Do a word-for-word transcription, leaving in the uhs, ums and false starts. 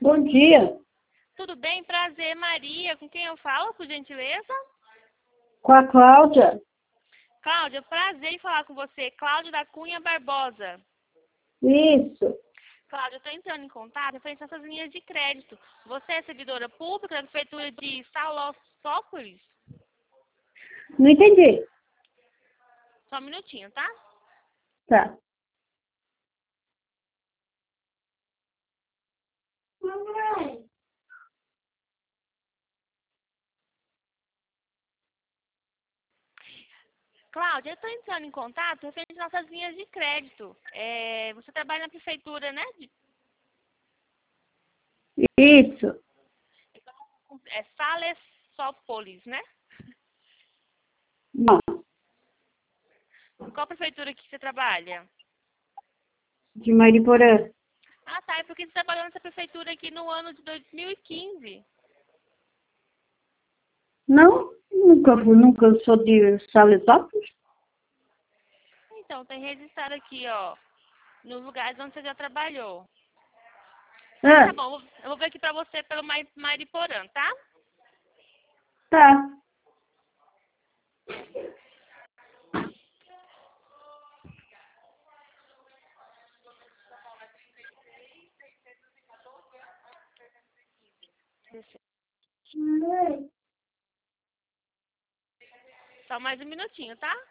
Bom dia. Tudo bem? Prazer, Maria. Com quem eu falo, por gentileza? Com a Cláudia? Cláudia, prazer em falar com você. Cláudia da Cunha Barbosa. Isso. Cláudia, eu estou entrando em contato referente a essas linhas de crédito. Você é servidora pública da Prefeitura de Salosópolis? Não entendi. Só um minutinho, tá? Tá. Cláudia, eu estou entrando em contato referente às nossas linhas de crédito. É, você trabalha na Prefeitura, né? De- Isso. É Salesópolis, né? Não. Qual prefeitura que você trabalha? De Mariporã. Ah, tá. É porque você trabalhou nessa prefeitura aqui no ano de dois mil e quinze. Não, nunca fui, nunca sou de Salesópolis. Então, tem registrado aqui, ó, nos lugares onde você já trabalhou. Mas Ah, tá bom, eu vou eu vou ver aqui pra você pelo Mai- Mariporã, tá? tá. Só mais um minutinho, tá?